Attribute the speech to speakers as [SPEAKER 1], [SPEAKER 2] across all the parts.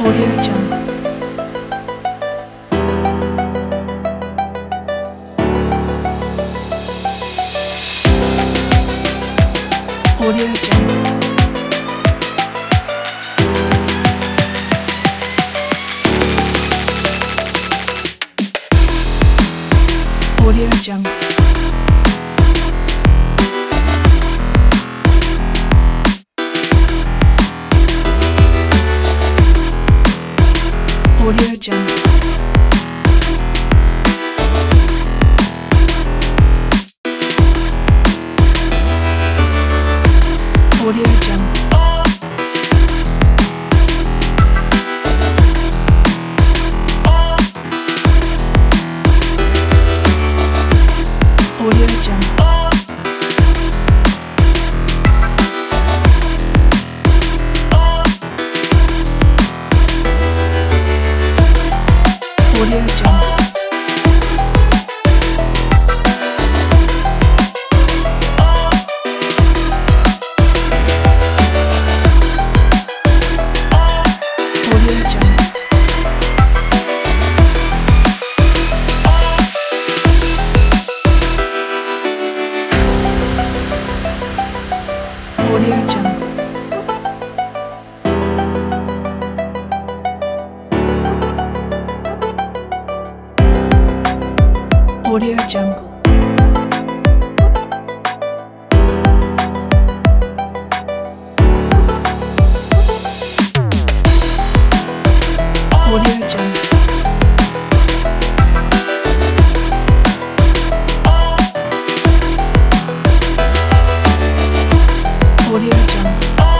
[SPEAKER 1] Audio Jungle. Audio Jungle. Audio Jungle. Audio Jungle. Audio Jungle. Audio Jungle. Audio Jungle. Audio Jungle. Audio Jungle. Audio Jungle. Audio Jungle. Audio Jungle.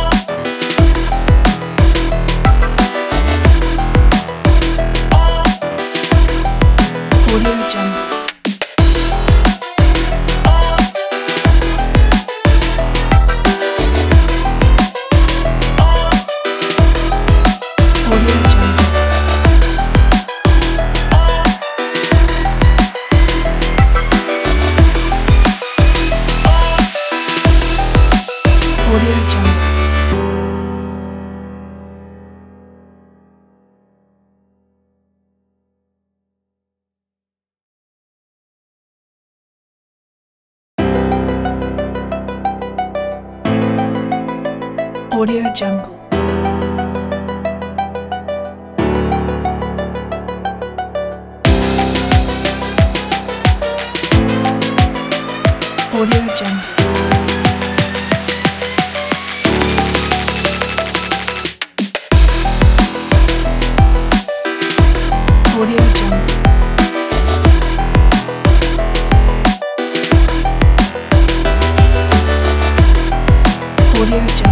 [SPEAKER 1] Audio Jungle. Audio Jungle. Audio Jungle. Audio Jungle. Audio Jungle. Audio Jungle.